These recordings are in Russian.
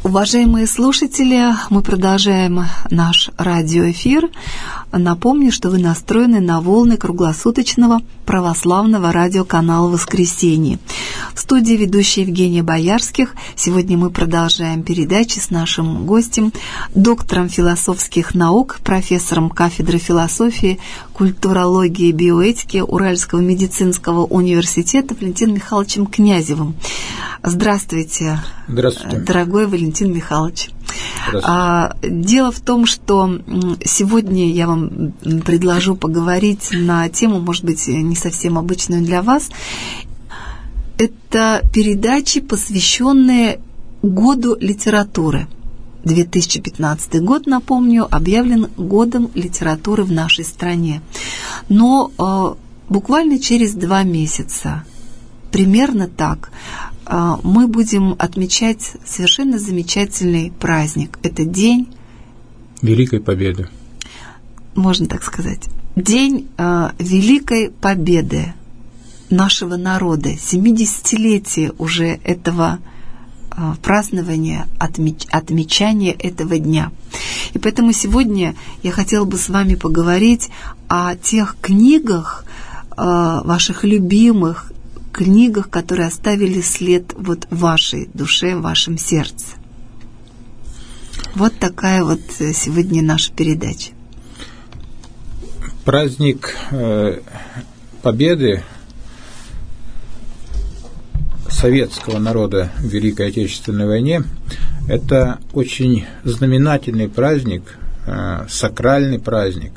Уважаемые слушатели, мы продолжаем наш радиоэфир. Напомню, что вы настроены на волны круглосуточного православного радиоканала «Воскресенье». В студии ведущая Евгения Боярских. Сегодня мы продолжаем передачи с нашим гостем, доктором философских наук, профессором кафедры философии, культурологии и биоэтики Уральского медицинского университета Валентином Михайловичем Князевым. Здравствуйте. Здравствуйте. Дорогой Валентин Михайлович. Дело в том, что сегодня я вам предложу поговорить на тему, может быть, не совсем обычную для вас. Это передачи, посвященные году литературы. 2015 год, напомню, объявлен годом литературы в нашей стране. Но буквально через 2 месяца, примерно так, мы будем отмечать совершенно замечательный праздник. Это День Великой Победы. Можно так сказать. День Великой Победы нашего народа. 70-летие уже этого празднования, отмечания этого дня. И поэтому сегодня я хотела бы с вами поговорить о тех книгах, ваших любимых книгах, которые оставили след вот в вашей душе, в вашем сердце. Вот такая вот сегодня наша передача. Праздник Победы советского народа в Великой Отечественной войне – это очень знаменательный праздник, сакральный праздник.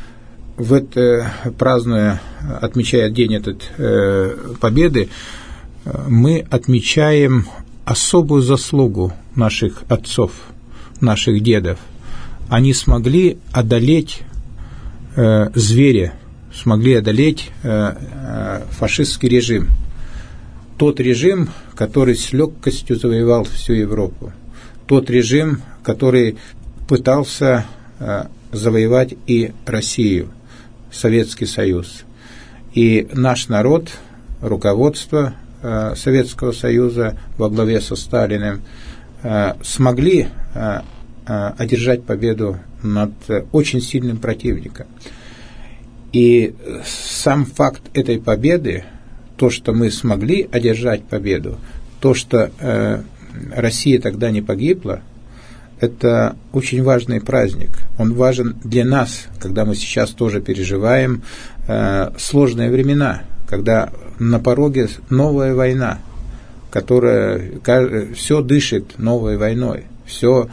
Отмечая день этот Победы, мы отмечаем особую заслугу наших отцов, наших дедов. Они смогли одолеть зверя, смогли одолеть фашистский режим. Тот режим, который с легкостью завоевал всю Европу. Тот режим, который пытался завоевать и Россию, Советский Союз. И наш народ, руководство Советского Союза во главе со Сталиным смогли одержать победу над очень сильным противником. И сам факт этой победы, то, что мы смогли одержать победу, то, что Россия тогда не погибла, это очень важный праздник. Он важен для нас, когда мы сейчас тоже переживаем сложные времена, когда на пороге новая война, которая все дышит новой войной, все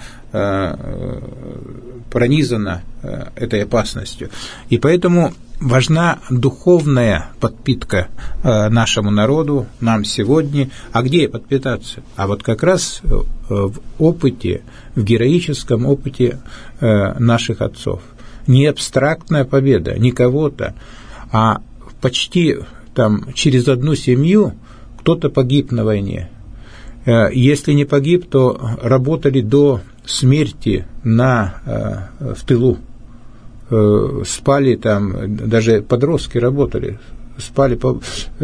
пронизано этой опасностью. И поэтому важна духовная подпитка нашему народу, нам сегодня. А где подпитаться? А вот как раз в опыте, в героическом опыте наших отцов. Не абстрактная победа, не кого-то, а почти там через одну семью кто-то погиб на войне. Если не погиб, то работали до смерти в тылу. Спали там, даже подростки работали, спали по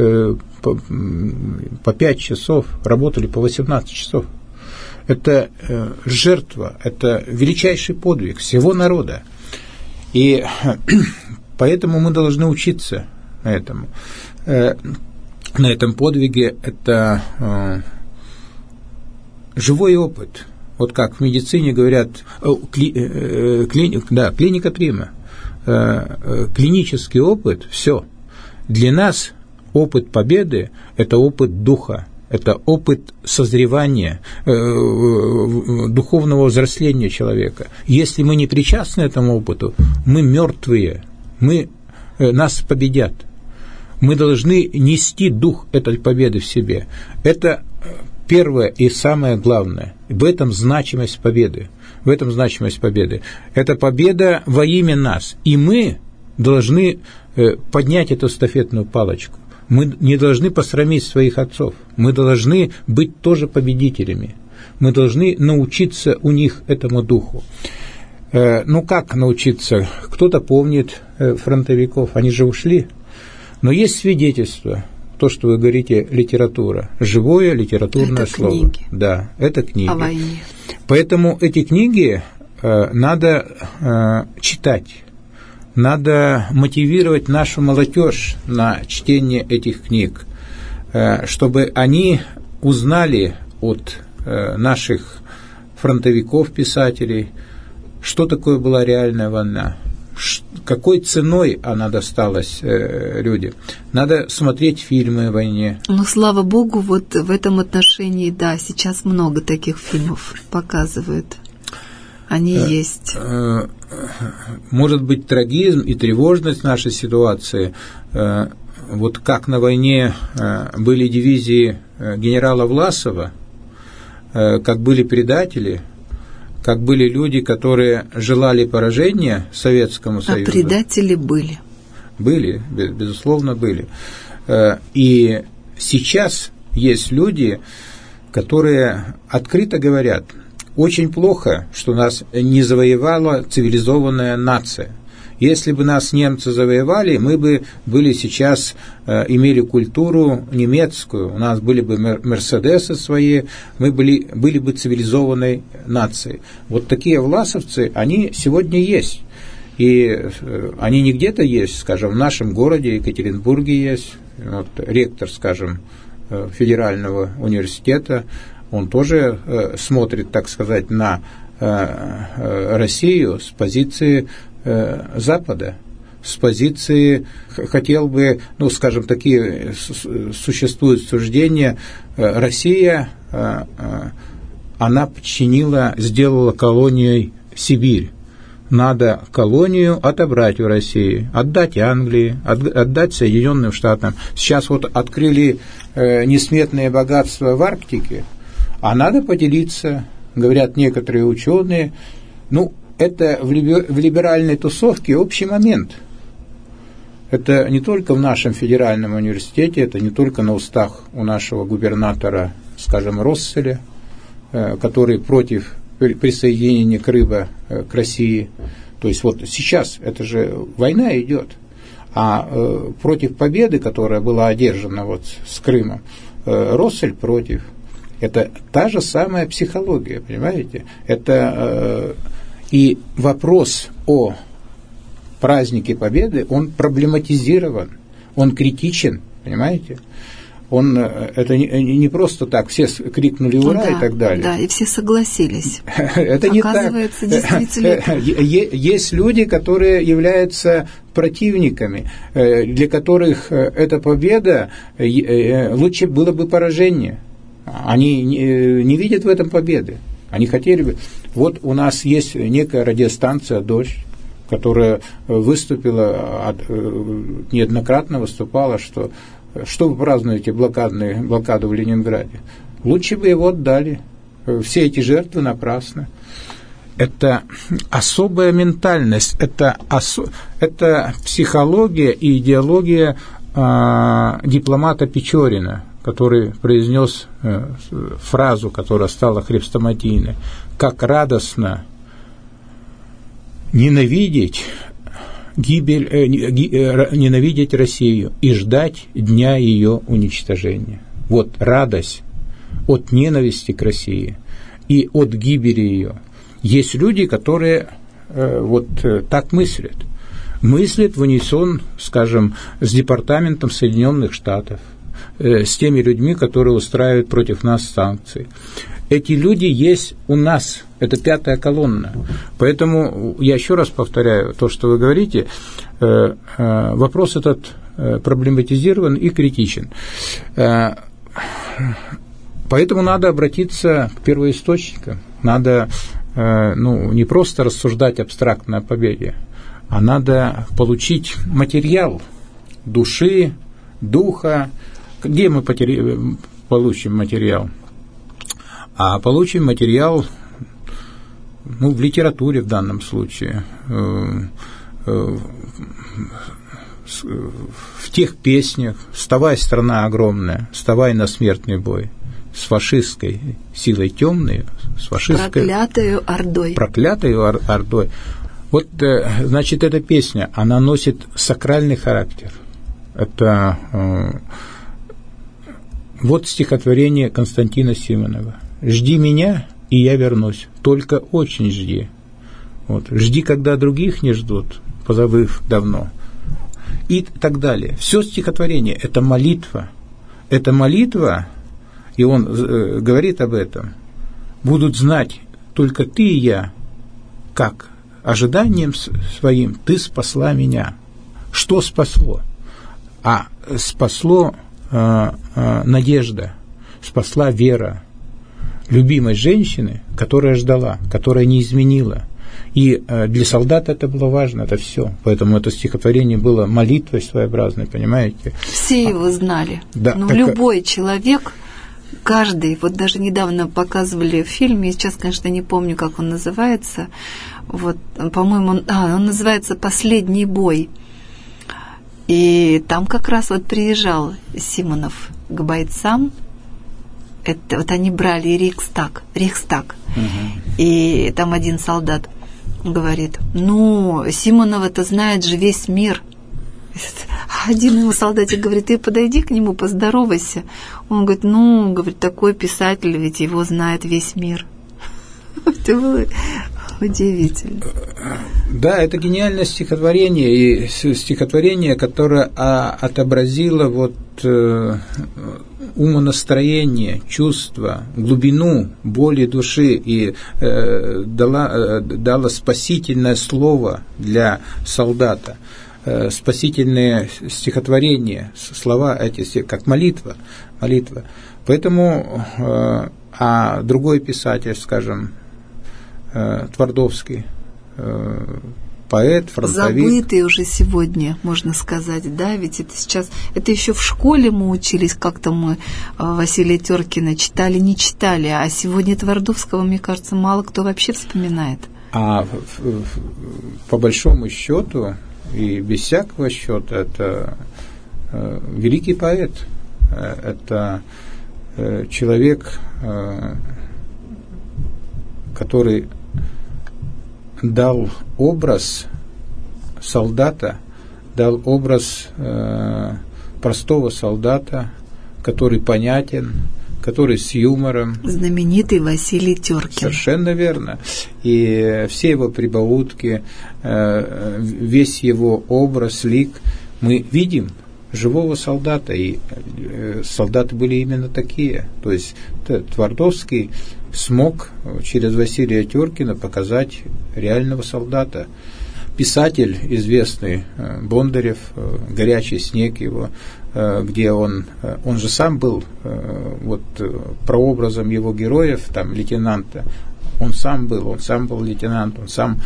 5 часов, работали по 18 часов. Это жертва, это величайший подвиг всего народа. И поэтому мы должны учиться этому. На этом подвиге. Это живой опыт. Вот как в медицине говорят, клиника прима, клинический опыт, все. Для нас опыт победы – это опыт духа, это опыт созревания, духовного взросления человека. Если мы не причастны этому опыту, мы мертвые, нас победят. Мы должны нести дух этой победы в себе. Это первое и самое главное. В этом значимость победы. Это победа во имя нас. И мы должны поднять эту эстафетную палочку. Мы не должны посрамить своих отцов. Мы должны быть тоже победителями. Мы должны научиться у них этому духу. Как научиться? Кто-то помнит фронтовиков, они же ушли. Но есть свидетельства. то, что вы говорите, литература. Живое литературное слово. Книги. Да, это книги. О войне. Поэтому эти книги надо читать. Надо мотивировать нашу молодежь на чтение этих книг, чтобы они узнали от наших фронтовиков-писателей, что такое была реальная война, какой ценой она досталась людям. Надо смотреть фильмы о войне. Ну, слава богу, вот в этом отношении, да, сейчас много таких фильмов показывают. Они есть. Может быть, трагизм и тревожность нашей ситуации. Вот как на войне были дивизии генерала Власова, как были предатели, как были люди, которые желали поражения Советскому Союзу. А предатели были. Были, безусловно, были. И сейчас есть люди, которые открыто говорят: очень плохо, что нас не завоевала цивилизованная нация. Если бы нас немцы завоевали, мы бы были сейчас, имели культуру немецкую, у нас были бы мерседесы свои, мы были бы цивилизованной нацией. Вот такие власовцы, они сегодня есть. И они не где-то есть, скажем, в нашем городе, Екатеринбурге есть. Вот ректор, скажем, федерального университета, он тоже смотрит, так сказать, на Россию с позиции Запада, с позиции, хотел бы, ну, скажем, такие существуют суждения, Россия, она сделала колонией Сибирь. Надо колонию отобрать у России, отдать Англии, отдать Соединенным Штатам. Сейчас вот открыли несметные богатства в Арктике, а надо поделиться, говорят некоторые ученые. Ну, это в либеральной тусовке общий момент. Это не только в нашем федеральном университете, это не только на устах у нашего губернатора, скажем, Росселя, который против присоединения Крыма к России. То есть вот сейчас это же война идет, а против победы, которая была одержана вот с Крымом, Россель против. Это та же самая психология, понимаете? Это и вопрос о празднике Победы, он проблематизирован, он критичен, понимаете? Это не просто так, все крикнули «Ура!» да, и так далее. Да, и все согласились. Это не так. Оказывается, действительно. Есть люди, которые являются противниками, для которых эта победа лучше было бы поражение. Они не видят в этом победы. Они хотели бы... Вот у нас есть некая радиостанция «Дождь», которая выступила, неоднократно выступала, что вы празднуете блокаду в Ленинграде? Лучше бы его отдали. Все эти жертвы напрасны. Это особая ментальность, это психология и идеология дипломата Печорина, который произнес фразу, которая стала хрестоматийной: «Как радостно ненавидеть Россию и ждать дня ее уничтожения». Вот радость от ненависти к России и от гибели ее. Есть люди, которые вот так мыслят в унисон, скажем, с Департаментом Соединенных Штатов, с теми людьми, которые устраивают против нас санкции. Эти люди есть у нас, это пятая колонна. Поэтому я еще раз повторяю то, что вы говорите, вопрос этот проблематизирован и критичен. Поэтому надо обратиться к первоисточникам, надо не просто рассуждать абстрактно о победе, а надо получить материал души, духа. Где мы получим материал? А получим материал, в литературе в данном случае, в тех песнях «Вставай, страна огромная, вставай на смертный бой, с фашистской силой темной, с фашистской... Проклятою ордой». Вот, значит, эта песня, она носит сакральный характер. Это Вот стихотворение Константина Симонова. «Жди меня, и я вернусь, только очень жди». Вот. «Жди, когда других не ждут, позабыв давно». И так далее. Все стихотворение – это молитва. Это молитва, и он говорит об этом. «Будут знать только ты и я, как ожиданием своим ты спасла меня». Что спасло? А спасло надежда, спасла вера любимой женщины, которая ждала, которая не изменила. И для солдат это было важно, это все. Поэтому это стихотворение было молитвой своеобразной, понимаете? Все его знали. Да, но любой человек, каждый, вот даже недавно показывали в фильме, сейчас, конечно, не помню, как он называется, вот, по-моему, он называется «Последний бой». И там как раз вот приезжал Симонов к бойцам. Это вот они брали Рейхстаг. И там один солдат говорит: ну, Симонова-то знает же весь мир. Один ему солдатик говорит: ты подойди к нему, поздоровайся. Он говорит: ну, говорит, такой писатель, ведь его знает весь мир. Это было удивительно. Да, это гениальное стихотворение, и стихотворение, которое отобразило вот умонастроение, чувство, глубину боли души и дало спасительное слово для солдата, спасительные стихотворения, слова эти, как молитва. Поэтому, а другой писатель, скажем, Твардовский, поэт, фронтовик. Забытый уже сегодня, можно сказать, да, ведь это сейчас, это еще в школе мы учились, как-то мы Василия Теркина читали, не читали, а сегодня Твардовского, мне кажется, мало кто вообще вспоминает. А по большому счету и без всякого счета это великий поэт, это человек, который дал образ солдата, дал образ простого солдата, который понятен, который с юмором. Знаменитый Василий Теркин. Совершенно верно. И все его прибаутки, весь его образ, лик, мы видим живого солдата, и солдаты были именно такие. То есть Твардовский смог через Василия Теркина показать реального солдата. Писатель известный Бондарев, «Горячий снег» его, где он же сам был вот прообразом его героев, там, лейтенанта, он сам был лейтенант, он сам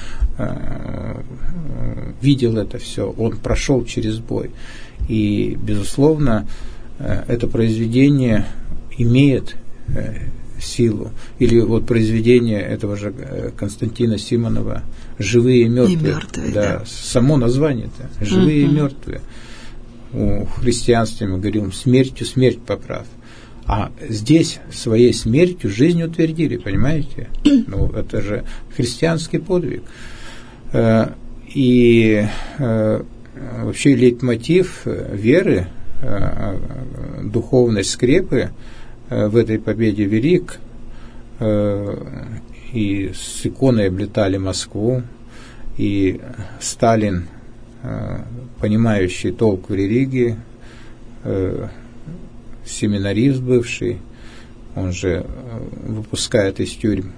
видел это все, он прошел через бой. И, безусловно, это произведение имеет силу. Или вот произведение этого же Константина Симонова «Живые и мертвые». Да, само название-то «Живые и мертвые». У христианства мы говорим «смертью смерть поправ». А здесь своей смертью жизнь утвердили, понимаете? Ну, это же христианский подвиг. И вообще лейтмотив веры, духовной скрепы в этой победе велик. И с иконой облетали Москву, и Сталин, понимающий толк в религии, семинарист бывший, он же выпускает из тюрьм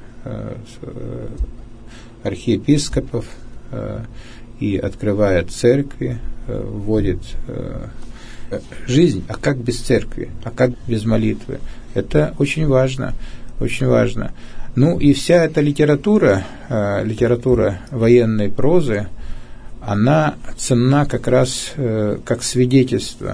архиепископов и открывает церкви, вводит жизнь. А как без церкви? А как без молитвы? Это очень важно, очень важно. Ну и вся эта литература военной прозы, она ценна как раз как свидетельство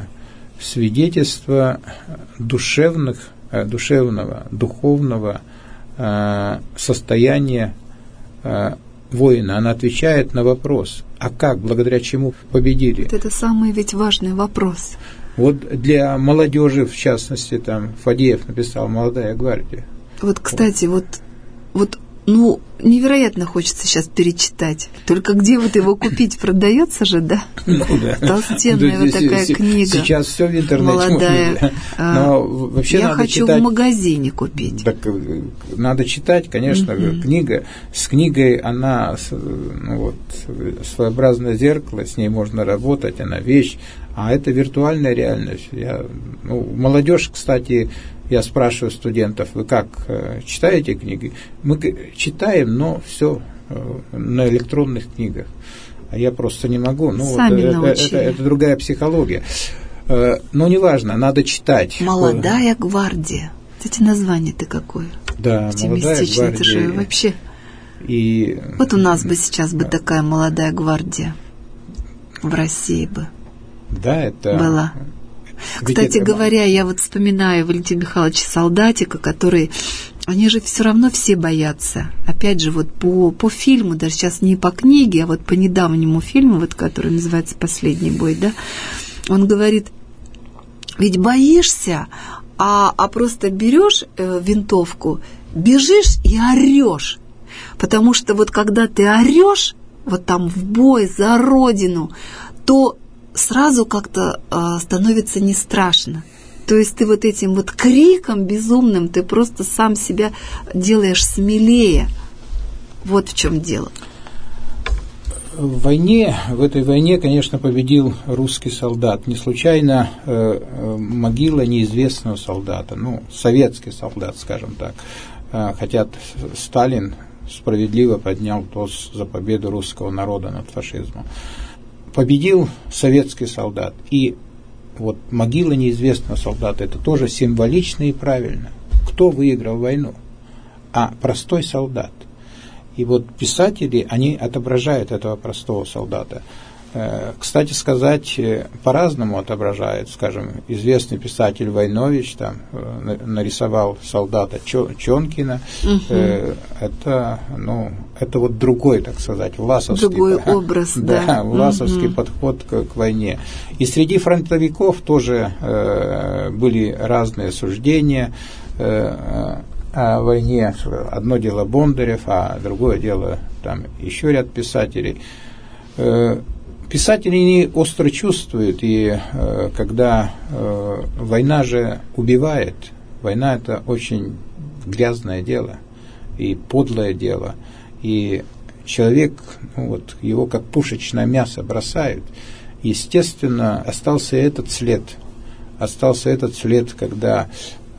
душевного, духовного состояния воина. Она отвечает на вопрос: а как, благодаря чему победили? Вот это самый ведь важный вопрос. Вот для молодежи, в частности, там Фадеев написал «Молодая гвардия». Вот, кстати, вот Ну, невероятно хочется сейчас перечитать. Только где вот его купить? Продается же, да? Ну, да. Толстенная вот такая книга. Сейчас все в интернете. Молодая. Но вообще я надо хочу читать. В магазине купить. Так, надо читать, конечно, книга. С книгой она своеобразное зеркало, с ней можно работать, она вещь. А это виртуальная реальность. Молодежь, кстати, я спрашиваю студентов, вы как, читаете книги? Мы читаем, но все на электронных книгах. А я просто не могу. Это другая психология. Но неважно, надо читать. «Молодая гвардия». Эти названия-то какое? Да, «Молодая гвардия». Это же вообще... Вот у нас бы сейчас такая «Молодая гвардия» в России бы. Да, это... Была. Кстати говоря, я вот вспоминаю Валентина Михайловича Солдатика, который... Они же все равно все боятся. Опять же, вот по фильму, даже сейчас не по книге, а вот по недавнему фильму, вот, который называется «Последний бой», да, он говорит, ведь боишься, а просто берешь винтовку, бежишь и орешь. Потому что вот когда ты орешь, вот там в бой за родину, то сразу как-то становится не страшно. То есть ты вот этим вот криком безумным, ты просто сам себя делаешь смелее. Вот в чем дело. В этой войне, конечно, победил русский солдат. Не случайно могила неизвестного солдата, советский солдат, скажем так. Хотя Сталин справедливо поднял тост за победу русского народа над фашизмом. Победил советский солдат. И вот могила неизвестного солдата, это тоже символично и правильно. Кто выиграл войну? А простой солдат. И вот писатели, они отображают этого простого солдата. Кстати сказать, по-разному отображают. Скажем, известный писатель Войнович там нарисовал солдата Чонкина. Это вот другой, так сказать, власовский. Другой образ, да. Власовский подход к войне. И среди фронтовиков тоже были разные суждения о войне. Одно дело Бондарев, а другое дело там еще ряд писателей. Писатели не остро чувствуют, и когда война же убивает, война – это очень грязное дело и подлое дело, и человек, его как пушечное мясо бросают, естественно, остался этот след, когда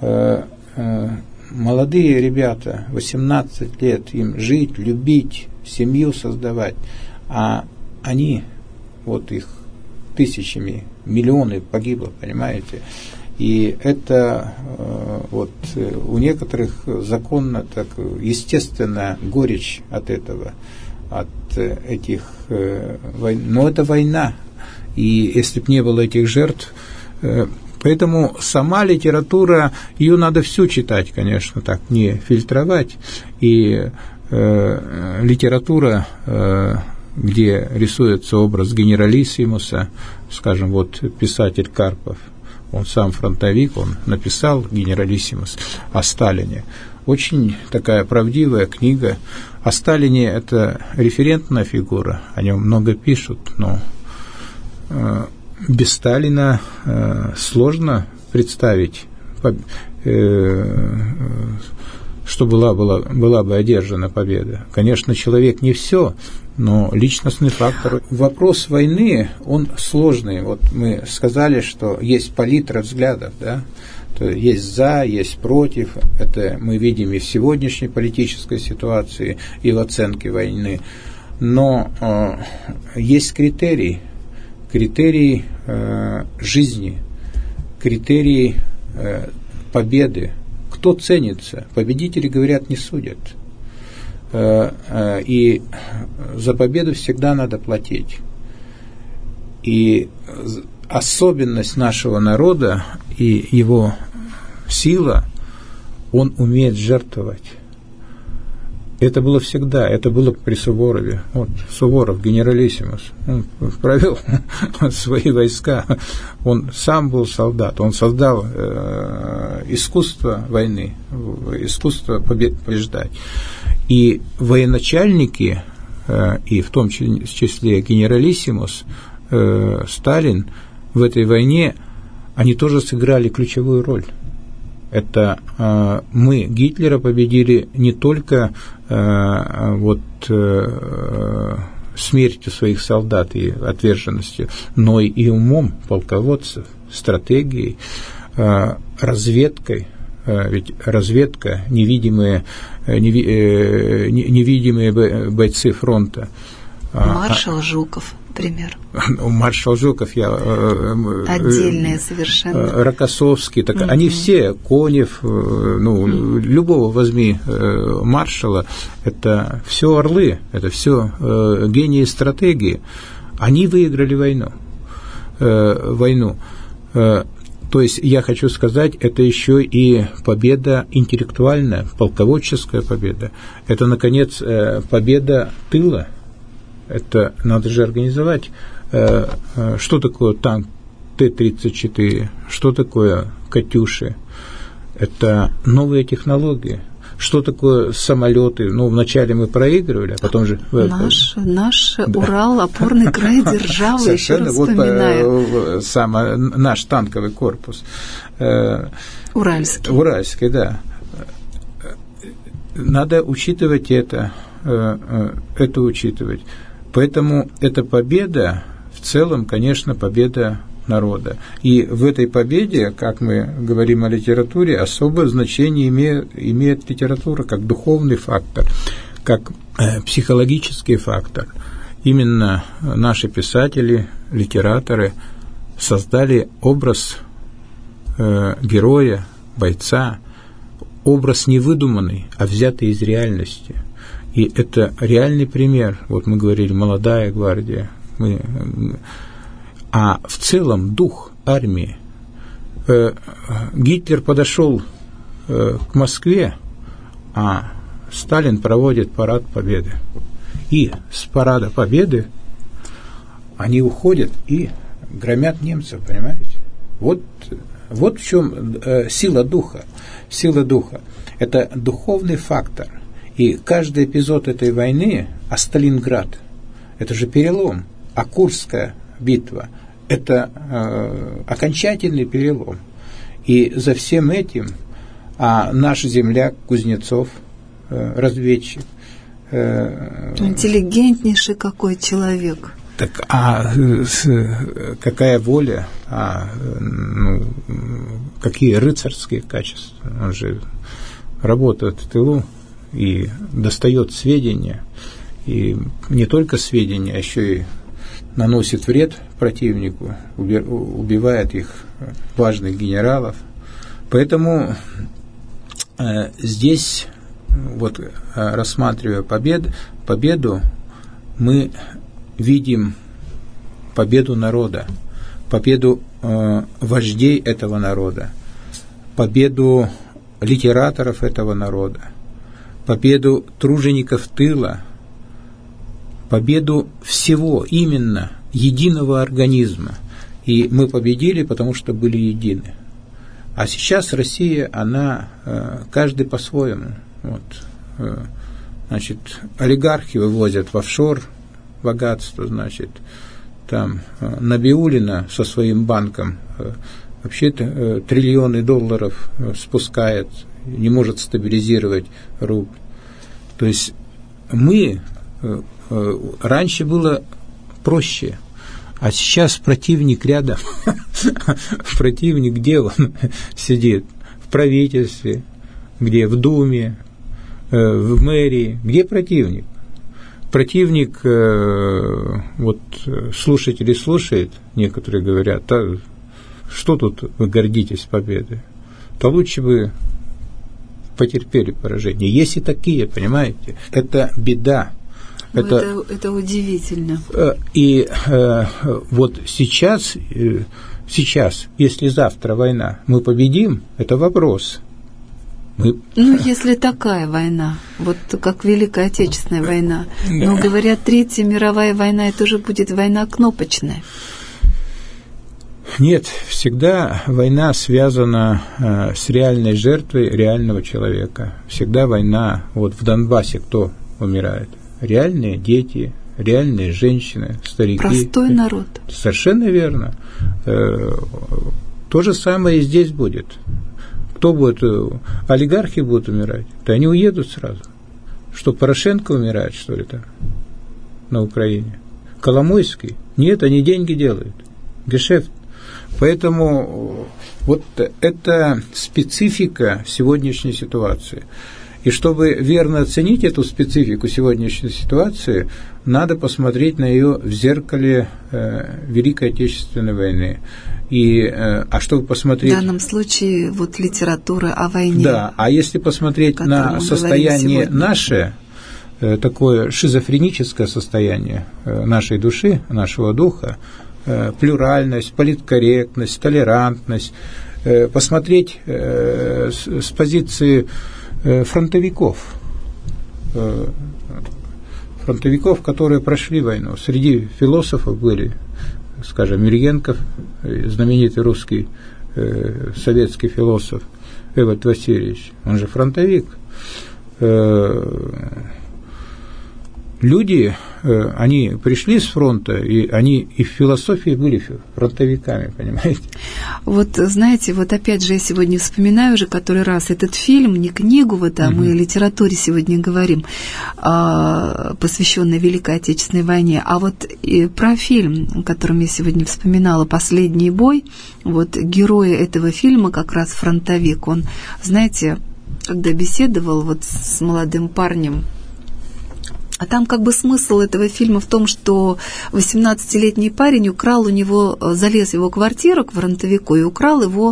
молодые ребята, 18 лет, им жить, любить, семью создавать, а они... Вот их тысячами, миллионы погибло, понимаете? И это у некоторых законно, так естественно, горечь от этого, от этих войн. Но это война, и если бы не было этих жертв, поэтому сама литература, ее надо всю читать, конечно, так, не фильтровать, и литература... где рисуется образ генералиссимуса, скажем, вот писатель Карпов, он сам фронтовик, он написал генералиссимус о Сталине. Очень такая правдивая книга. О Сталине это референтная фигура, о нем много пишут, но без Сталина сложно представить, что была бы одержана победа. Конечно, человек не все, но личностный фактор. Вопрос войны, он сложный. Вот мы сказали, что есть палитра взглядов, да? То есть за, есть против. Это мы видим и в сегодняшней политической ситуации, и в оценке войны. Но есть критерий жизни, критерий победы. Кто ценится? Победители, говорят, не судят. И за победу всегда надо платить. И особенность нашего народа и его сила, он умеет жертвовать. Это было всегда, это было при Суворове. Вот Суворов, генералиссимус, он провел свои войска, он сам был солдат, он создал искусство войны, искусство побеждать. И военачальники, и в том числе генералиссимус Сталин в этой войне, они тоже сыграли ключевую роль. Это мы Гитлера победили не только смертью своих солдат и отверженностью, но и умом полководцев, стратегией, разведкой. Ведь разведка, невидимые бойцы фронта. Маршал Жуков, например. Маршал Жуков, отдельные совершенно. Рокоссовский, так, они все, Конев, любого возьми маршала, это все орлы, это все гении стратегии. Они выиграли войну. То есть, я хочу сказать, это еще и победа интеллектуальная, полководческая победа. Это, наконец, победа тыла. Это надо же организовать. Что такое танк Т-34? Что такое «Катюши»? Это новые технологии. Что такое самолеты? Вначале мы проигрывали, а потом же... Наш Урал, опорный край державы, еще раз вспоминаю. Наш танковый корпус. Уральский, да. Надо учитывать это учитывать. Поэтому эта победа, в целом, конечно, победа народа. И в этой победе, как мы говорим о литературе, особое значение имеет литература как духовный фактор, как психологический фактор. Именно наши писатели, литераторы создали образ героя, бойца, образ не выдуманный, а взятый из реальности. И это реальный пример. Вот мы говорили, молодая гвардия. А в целом дух армии. Гитлер подошел к Москве, а Сталин проводит парад Победы. И с парада Победы они уходят и громят немцев, понимаете? Вот в чем сила духа. Сила духа. Это духовный фактор. И каждый эпизод этой войны, а Сталинград, это же перелом, а Курская битва – это окончательный перелом. И за всем этим наш земляк Кузнецов, разведчик. Интеллигентнейший какой человек. Так, какая воля, какие рыцарские качества. Он же работает в тылу и достает сведения, и не только сведения, а еще и наносит вред противнику, убивает их важных генералов. Поэтому здесь, вот рассматривая победу, мы видим победу народа, победу вождей этого народа, победу литераторов этого народа, победу тружеников тыла, победу всего, именно единого организма. И мы победили, потому что были едины. А сейчас Россия, она, каждый по-своему. Значит, олигархи вывозят в офшор богатство, значит, там Набиуллина со своим банком вообще-то триллионы долларов спускает, не может стабилизировать рубль. То есть раньше было проще, а сейчас противник рядом. Противник где он сидит? В правительстве, где? В Думе, в мэрии. Где противник? Противник, вот слушатели слушают, некоторые говорят, что тут вы гордитесь победой? То лучше бы потерпели поражение. Есть и такие, понимаете? Это беда. Это удивительно. И вот сейчас, если завтра война, мы победим, это вопрос. Если такая война, вот как Великая Отечественная война, но говорят, Третья мировая война, это уже будет война кнопочная. Нет, всегда война связана с реальной жертвой реального человека. Всегда война, вот в Донбассе кто умирает? Реальные дети, реальные женщины, старики. Простой народ. Совершенно верно. То же самое и здесь будет. Кто будет? Олигархи будут умирать? Да они уедут сразу. Что, Порошенко умирает, что ли, там, на Украине? Коломойский? Нет, они деньги делают. Гешефт. Поэтому вот это специфика сегодняшней ситуации. И чтобы верно оценить эту специфику сегодняшней ситуации, надо посмотреть на ее в зеркале Великой Отечественной войны. А чтобы посмотреть... В данном случае вот литература о войне. Да, а если посмотреть на состояние наше, такое шизофреническое состояние нашей души, нашего духа, плюральность, политкорректность, толерантность, посмотреть с позиции фронтовиков, которые прошли войну. Среди философов были, скажем, Мирьенков, знаменитый русский советский философ Эвальд Васильевич, он же фронтовик. Люди, они пришли с фронта, и они и в философии были фронтовиками, понимаете? Вот, знаете, вот опять же я сегодня вспоминаю уже который раз этот фильм, не книгу, вот, а мы о литературе сегодня говорим, посвященный Великой Отечественной войне, а вот и про фильм, о котором я сегодня вспоминала, «Последний бой», вот герой этого фильма как раз фронтовик, он, знаете, когда беседовал вот с молодым парнем, а там как бы смысл этого фильма в том, что 18-летний парень украл у него, залез в его квартиру к фронтовику и украл его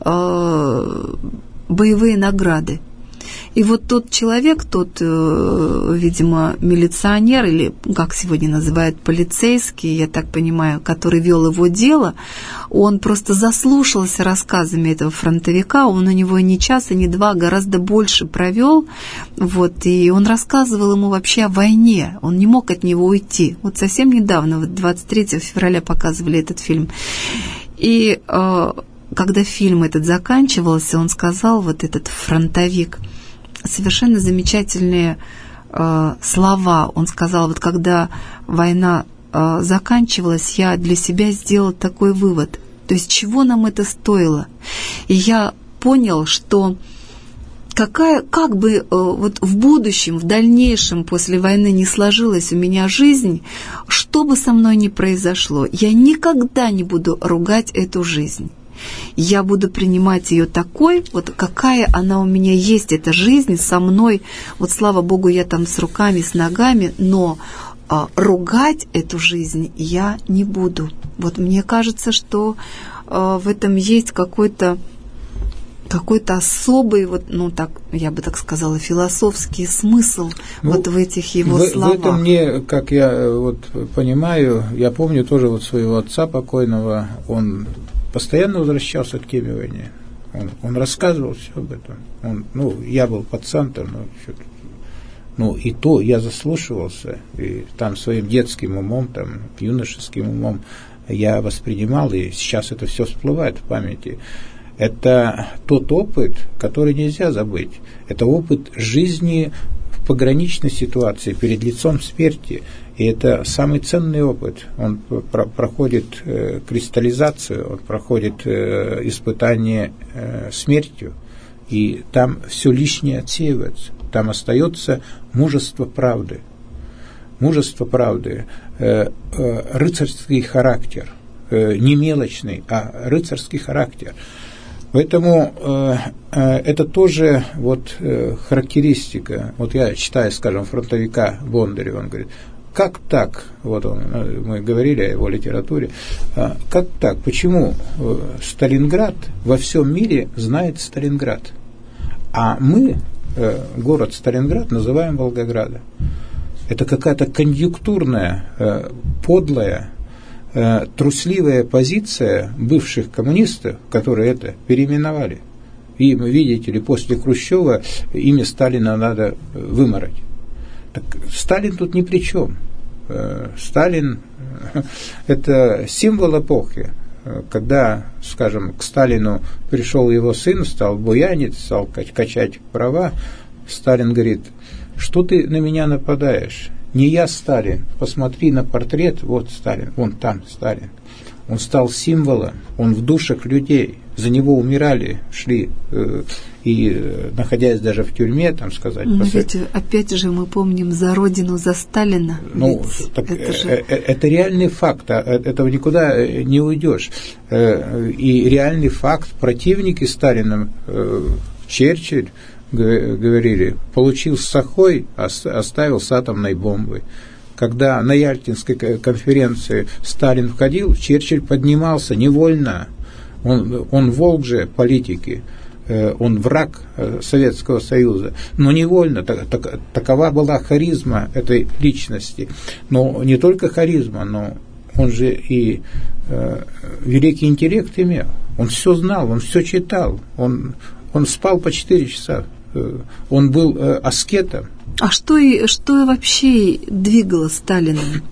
боевые награды. И вот тот человек, видимо, милиционер, или как сегодня называют, полицейский, я так понимаю, который вел его дело, он просто заслушался рассказами этого фронтовика, он у него ни часа, ни два, гораздо больше провел, вот, и он рассказывал ему вообще о войне, он не мог от него уйти. Вот совсем недавно, вот 23 февраля показывали этот фильм. И когда фильм этот заканчивался, он сказал, вот этот фронтовик, совершенно замечательные слова. Он сказал, вот когда война заканчивалась, я для себя сделал такой вывод. То есть чего нам это стоило? И я понял, что как бы вот в будущем, в дальнейшем после войны не сложилась у меня жизнь, что бы со мной ни произошло, я никогда не буду ругать эту жизнь. Я буду принимать ее такой, вот какая она у меня есть, эта жизнь со мной. Вот слава Богу, я там с руками, с ногами, но ругать эту жизнь я не буду. Вот мне кажется, что в этом есть какой-то особый, вот, ну так, я бы так сказала, философский смысл вот в этих его словах. В этом мне, как я вот понимаю, я помню тоже вот своего отца покойного, он постоянно возвращался к теме войны. Он рассказывал все об этом. Я был пацан-то, и то я заслушивался, и там своим детским умом, там, юношеским умом я воспринимал, и сейчас это все всплывает в памяти. Это тот опыт, который нельзя забыть. Это опыт жизни в пограничной ситуации, перед лицом смерти. И это самый ценный опыт. Он проходит кристаллизацию, он проходит испытание смертью, и там все лишнее отсеивается. Там остается мужество правды. Мужество правды, рыцарский характер, не мелочный, а рыцарский характер. Поэтому это тоже вот характеристика. Вот я читаю, скажем, фронтовика Бондарева, он говорит, как так, вот мы говорили о его литературе, как так, почему Сталинград во всем мире знает Сталинград, а мы город Сталинград называем Волгоградом? Это какая-то конъюнктурная, подлая, трусливая позиция бывших коммунистов, которые это переименовали. И, видите ли, после Хрущева имя Сталина надо вымороть. Так Сталин тут ни при чем. Сталин – это символ эпохи. когда, скажем, к Сталину пришел его сын, стал буянить, стал качать права, Сталин говорит: что ты на меня нападаешь? Не я Сталин, посмотри на портрет, вот Сталин, вон там Сталин. Он стал символом, он в душах людей, за него умирали, шли, и находясь даже в тюрьме, там сказать. Но ведь опять же мы помним за Родину, за Сталина. Ну, так это реальный факт, от этого никуда не уйдешь. И реальный факт, противники Сталина, Черчилль, говорили, получил с Сахой, оставил с атомной бомбой. Когда на Ялтинской конференции Сталин входил, Черчилль поднимался невольно. Он волк же политики, он враг Советского Союза, но невольно. Такова была харизма этой личности. Но не только харизма, но он же и великий интеллект имел. Он все знал, он все читал, он спал по 4 часа. Он был аскетом. А что вообще двигало Сталиным?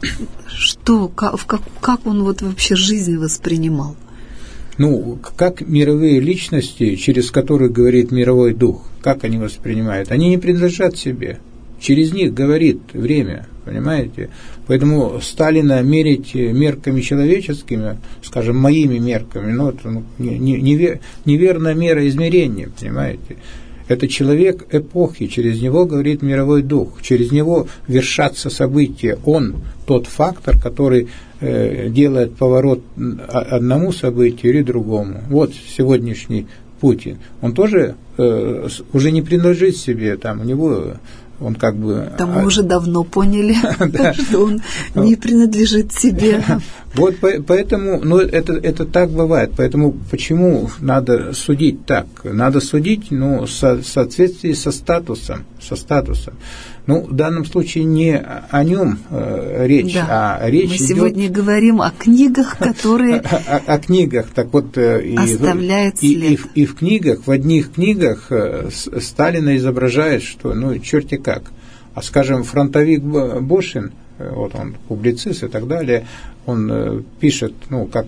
Как он вот вообще жизнь воспринимал? Ну, как мировые личности, через которых говорит мировой дух, как они воспринимают? Они не принадлежат себе. Через них говорит время, понимаете? Поэтому Сталина мерить мерками человеческими, скажем, моими мерками, это неверная мера измерения, понимаете? Это человек эпохи, через него говорит мировой дух, через него вершатся события. Он тот фактор, который делает поворот одному событию или другому. Вот сегодняшний Путин. Он тоже уже не принадлежит себе, там у него... Он как бы... Там мы уже давно поняли, что он не принадлежит себе. Вот поэтому, это так бывает. Поэтому почему надо судить так? Надо судить, в соответствии со статусом. В данном случае не о нем речь, а речь мы сегодня говорим о книгах, которые... О книгах, так вот... Оставляют след. И в книгах, в одних книгах Сталина изображает, что, черти как. А, скажем, фронтовик Бошин, вот он публицист и так далее, он пишет, как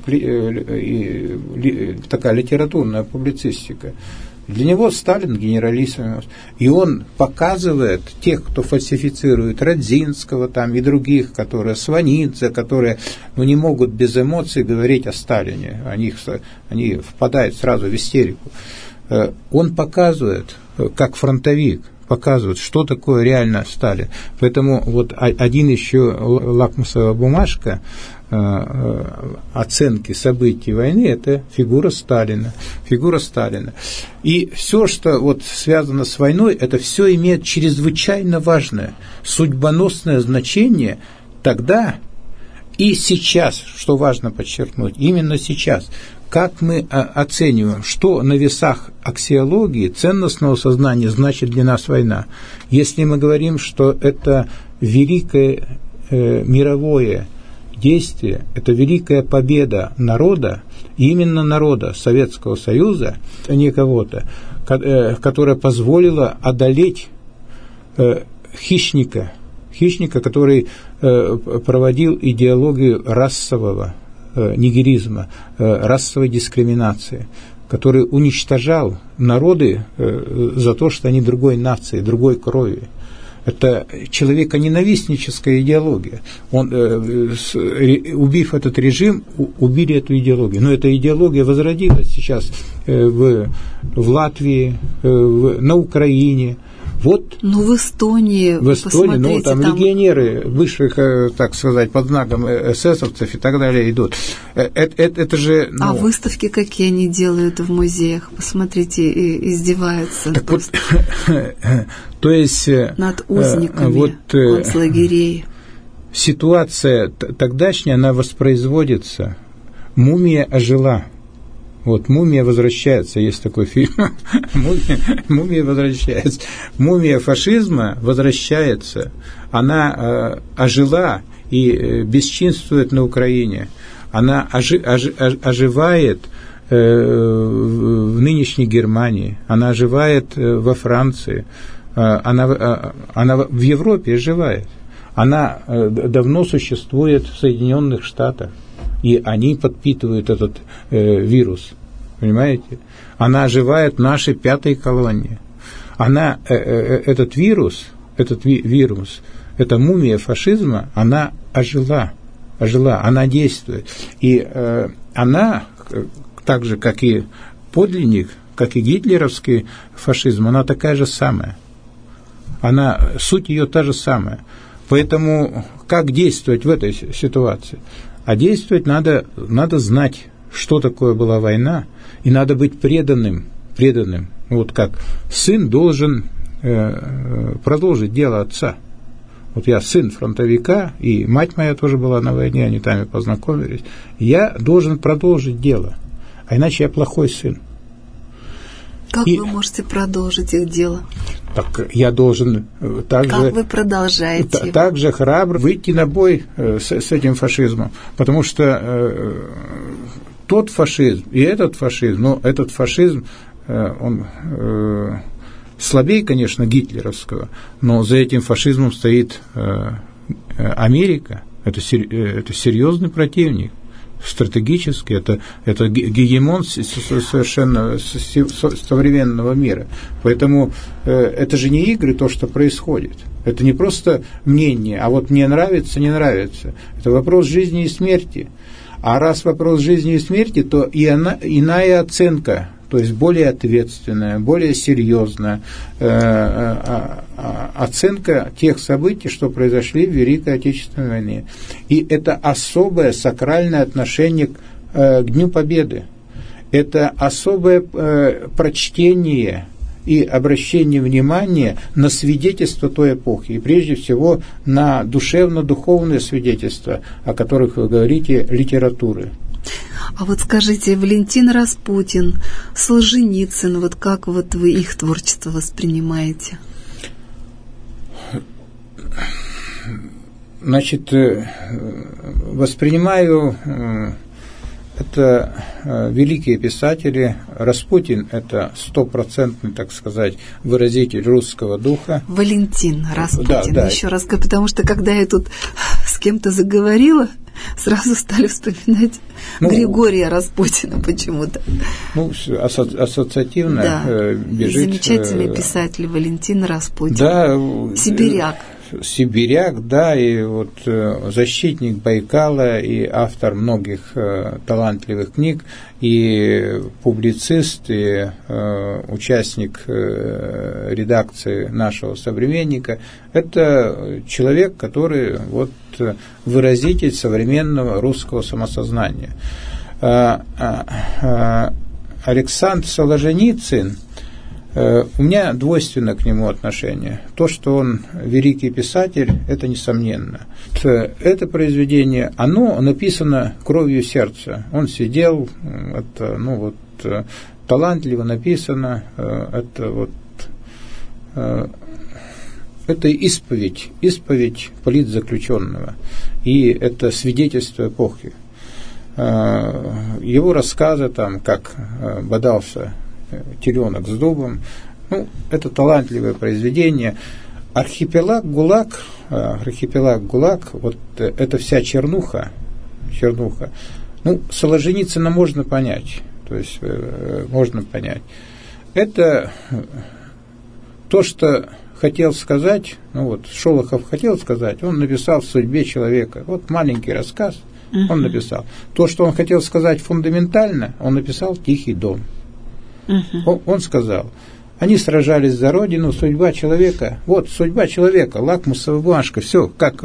такая литературная публицистика. Для него Сталин генералиссимус, и он показывает тех, кто фальсифицирует Радзинского там, и других, которые Сванидзе, которые не могут без эмоций говорить о Сталине, они впадают сразу в истерику. Он показывает, как фронтовик, показывает, что такое реально Сталин. Поэтому вот один еще лакмусовая бумажка оценки событий войны – это фигура Сталина. И все, что вот связано с войной, это все имеет чрезвычайно важное, судьбоносное значение тогда и сейчас, что важно подчеркнуть, именно сейчас. Как мы оцениваем, что на весах аксиологии, ценностного сознания значит для нас война? Если мы говорим, что это великое мировое действие, это великая победа народа, именно народа Советского Союза, а не кого-то, которая позволила одолеть хищника, который проводил идеологию расового нигилизма, расовой дискриминации, который уничтожал народы за то, что они другой нации, другой крови. Это человеконенавистническая идеология. Убив этот режим, убили эту идеологию. Но эта идеология возродилась сейчас в Латвии, на Украине. Вот. В Эстонии, там легионеры высших, так сказать, под знаком эсэсовцев и так далее идут. Это же... А выставки какие они делают в музеях? Посмотрите, издеваются. Так вот, то есть... Над узниками концлагерей. Ситуация тогдашняя, она воспроизводится. Мумия ожила. Вот «Мумия возвращается», есть такой фильм. Мумия возвращается. Мумия фашизма возвращается. Она ожила и бесчинствует на Украине. Она оживает в нынешней Германии. Она оживает во Франции. Она в Европе оживает. Она давно существует в Соединенных Штатах. и они подпитывают этот вирус, понимаете? Она оживает в нашей 5-й колонии. Этот вирус, эта мумия фашизма, она ожила, она действует. И она, так же, как и подлинник, как и гитлеровский фашизм, она такая же самая. Суть ее та же самая. Поэтому как действовать в этой ситуации? А действовать надо знать, что такое была война, и надо быть преданным. Вот как сын должен продолжить дело отца. Вот я сын фронтовика, и мать моя тоже была на войне, они там и познакомились. Я должен продолжить дело, а иначе я плохой сын. Как вы можете продолжить их дело? Так я должен также... Как вы продолжаете? Также храбро выйти на бой с этим фашизмом, потому что тот фашизм и этот фашизм, но этот фашизм, он слабее, конечно, гитлеровского, но за этим фашизмом стоит Америка, это серьезный противник. Стратегически, это гегемон совершенно современного мира. Поэтому это же не игры, то, что происходит. Это не просто мнение, а вот мне нравится, не нравится. Это вопрос жизни и смерти. А раз вопрос жизни и смерти, то и иная оценка, то есть более ответственная, более серьезная оценка тех событий, что произошли в Великой Отечественной войне. И это особое сакральное отношение к Дню Победы. Это особое прочтение и обращение внимания на свидетельства той эпохи, и прежде всего на душевно-духовные свидетельства, о которых вы говорите, литературы. А вот скажите, Валентин Распутин, Солженицын, вот как вот вы их творчество воспринимаете? Значит, воспринимаю это великие писатели. Распутин – это стопроцентный, так сказать, выразитель русского духа. Валентин Распутин, да. Еще раз, потому что когда я тут с кем-то заговорила, сразу стали вспоминать Григория Распутина почему-то. Ассоциативно бежит. Замечательный писатель Валентин Распутин. Да. Сибиряк, да, и вот защитник Байкала, и автор многих талантливых книг, и публицист, и участник редакции нашего современника. Это человек, который вот выразитель современного русского самосознания. Александр Солженицын, у меня двойственно к нему отношение. То, что он великий писатель, это несомненно. Это произведение, оно написано кровью сердца. Он сидел, это, талантливо написано, это исповедь политзаключенного, и это свидетельство эпохи. Его рассказы, там, как бодался теленок с дубом, это талантливое произведение. Архипелаг ГУЛАГ, вот это вся чернуха. Солженицына можно понять, то есть можно понять. Это то, что хотел сказать, Шолохов хотел сказать, он написал в «Судьбе человека». Вот маленький рассказ он написал. То, что он хотел сказать фундаментально, он написал «Тихий дон». Он сказал, они сражались за Родину, судьба человека, лакмусовая бумажка, все, как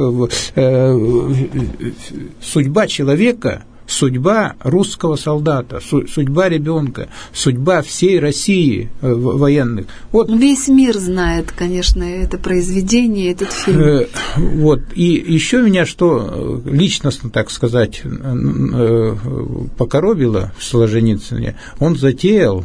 судьба человека, судьба русского солдата, судьба ребенка, судьба всей России военных. Вот. Весь мир знает, конечно, это произведение, этот фильм. И еще меня что личностно, так сказать, покоробило в Солженицыне, он затеял,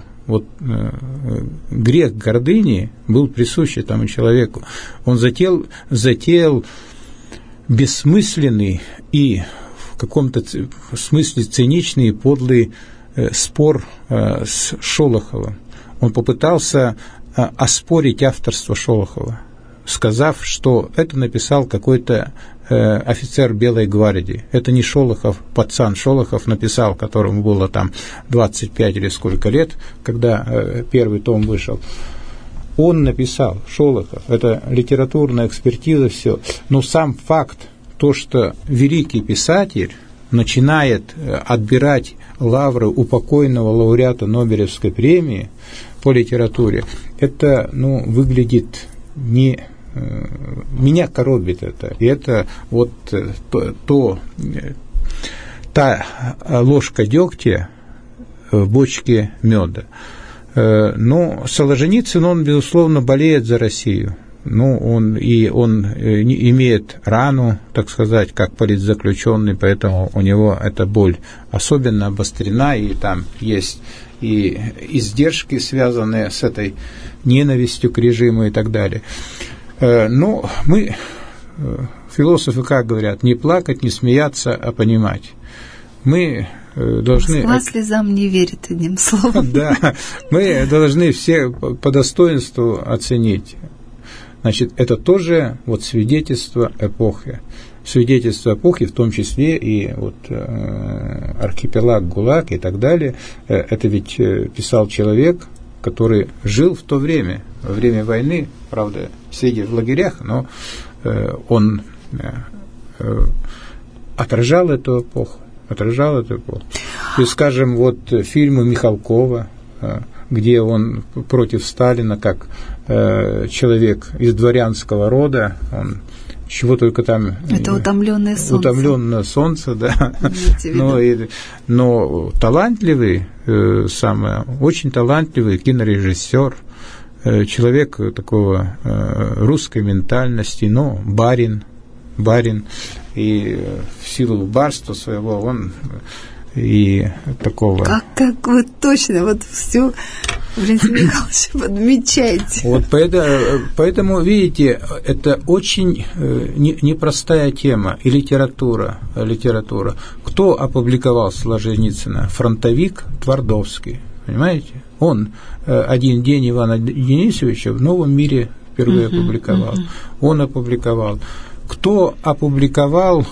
грех гордыни был присущ этому человеку. Он затеял бессмысленный и в каком-то смысле циничный и подлый спор с Шолоховым. Он попытался оспорить авторство Шолохова. сказав, что это написал какой-то офицер Белой гвардии. Это не Шолохов, пацан Шолохов написал, которому было там 25 или сколько лет, когда первый том вышел. Он написал, Шолохов, это литературная экспертиза, все. Но сам факт, то, что великий писатель начинает отбирать лавры у покойного лауреата Нобелевской премии по литературе, это, выглядит не... Меня коробит это. И это вот та ложка дегтя в бочке меда. Но Солженицын, он, безусловно, болеет за Россию. Он имеет рану, так сказать, как политзаключенный, поэтому у него эта боль особенно обострена, и там есть и издержки, связанные с этой ненавистью к режиму и так далее. Но мы, философы, как говорят, не плакать, не смеяться, а понимать. Мы должны... Москва слезам не верит, одним словом. Да, мы должны все по достоинству оценить. Значит, это тоже вот свидетельство эпохи. Свидетельство эпохи, в том числе и вот архипелаг ГУЛАГ и так далее. Это ведь писал человек, который жил в то время, во время войны, правда, сидя в лагерях, но он отражал эту эпоху. И, скажем, вот фильмы Михалкова, где он против Сталина, как человек из дворянского рода, он чего только там... Это «Утомленное солнце». «Утомленное солнце», да. Но талантливый, очень талантливый кинорежиссер, человек такого русской ментальности, но барин, и в силу барства своего он и такого... Как вы точно вот все, Валентин Михайлович, подмечаете. Вот поэтому, видите, это очень непростая тема, и литература. Кто опубликовал Солженицына? Фронтовик Твардовский, понимаете? Он «Один день Ивана Денисовича» в «Новом мире» впервые опубликовал. Он опубликовал. Кто опубликовал...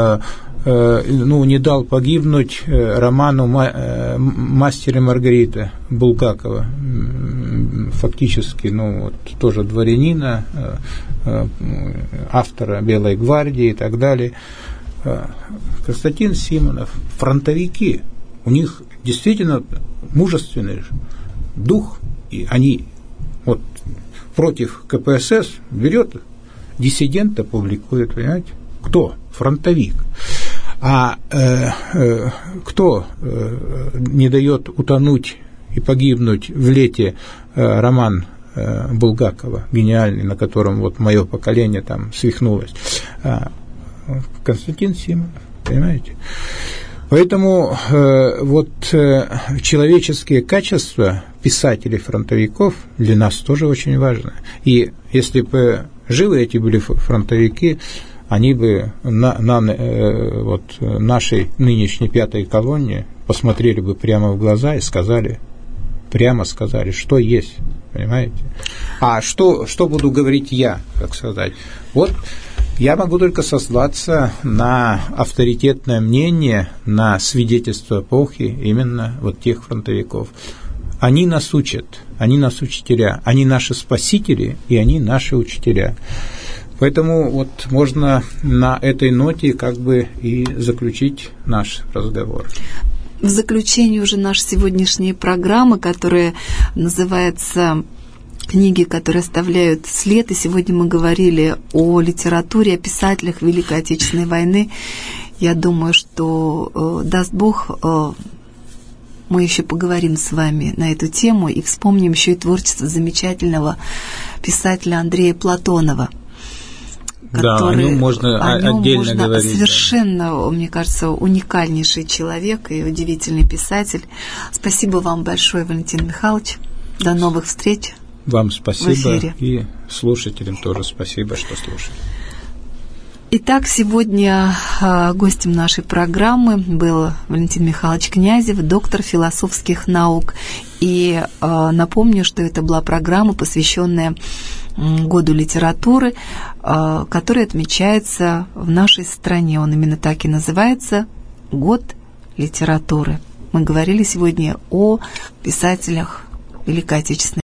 не дал погибнуть роману «Мастер и Маргарита» Булгакова, фактически, тоже дворянина, автора «Белой гвардии» и так далее. Константин Симонов, фронтовики, у них действительно мужественный дух, и они вот против КПСС берет диссидента, публикует, понимаете? Кто? Фронтовик. А кто не дает утонуть и погибнуть в лете роман Булгакова, гениальный, на котором вот мое поколение там свихнулось? Константин Симонов, понимаете? Поэтому вот человеческие качества писателей-фронтовиков для нас тоже очень важны. И если бы живы эти были фронтовики, они бы нашей нынешней пятой колонне посмотрели бы прямо в глаза и прямо сказали, что есть, понимаете? А что буду говорить я, как сказать? Вот я могу только сослаться на авторитетное мнение, на свидетельство эпохи именно вот тех фронтовиков. Они нас учат, они нас учителя, они наши спасители, и они наши учителя. Поэтому вот можно на этой ноте как бы и заключить наш разговор. В заключение уже нашей сегодняшней программы, которая называется «Книги, которые оставляют след», и сегодня мы говорили о литературе, о писателях Великой Отечественной войны. Я думаю, что, даст Бог, мы еще поговорим с вами на эту тему и вспомним еще и творчество замечательного писателя Андрея Платонова. Который, можно отдельно говорить. Совершенно, мне кажется, уникальнейший человек и удивительный писатель. Спасибо вам большое, Валентин Михайлович. До новых встреч. Вам спасибо. И слушателям тоже спасибо, что слушали. Итак, сегодня гостем нашей программы был Валентин Михайлович Князев, доктор философских наук. И напомню, что это была программа, посвященная Году литературы, который отмечается в нашей стране. Он именно так и называется – Год литературы. Мы говорили сегодня о писателях Великой Отечественной